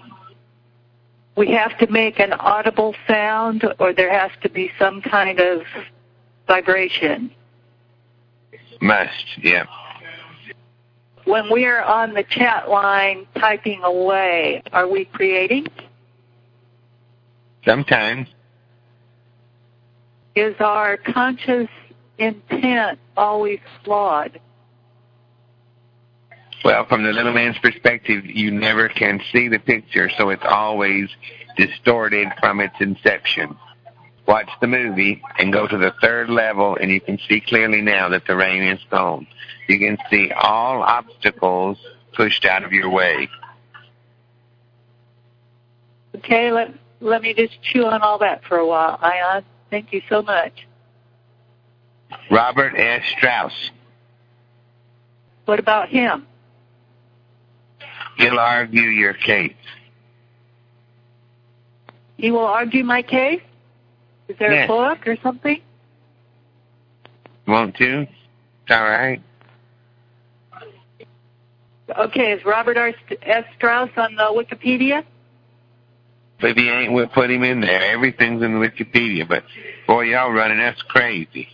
We have to make an audible sound, or there has to be some kind of vibration? Must, yeah. When we are on the chat line typing away, are we creating? Sometimes. Is our conscious intent always flawed? Well, from the little man's perspective, you never can see the picture, so it's always distorted from its inception. Watch the movie and go to the third level, and you can see clearly now that the rain is gone. You can see all obstacles pushed out of your way. Okay, let, let me just chew on all that for a while. Ion, thank you so much. Robert S. Strauss. What about him? He'll argue your case. He will argue my case? Is there yes. a book or something? Want to? It's all right. Okay, is Robert R. S. Strauss on the Wikipedia? If he ain't, we'll put him in there. Everything's in the Wikipedia, but boy, y'all running, that's crazy.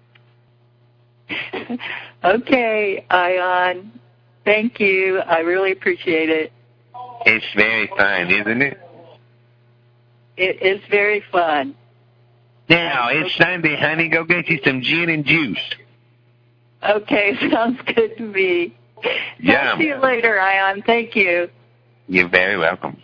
Okay, Ion. Thank you. I really appreciate it. It's very fun, isn't it? It is very fun. Now, it's Sunday, honey. Go get you some gin and juice. Okay, sounds good to me. Yum. Talk to you later, Ion. Thank you. You're very welcome.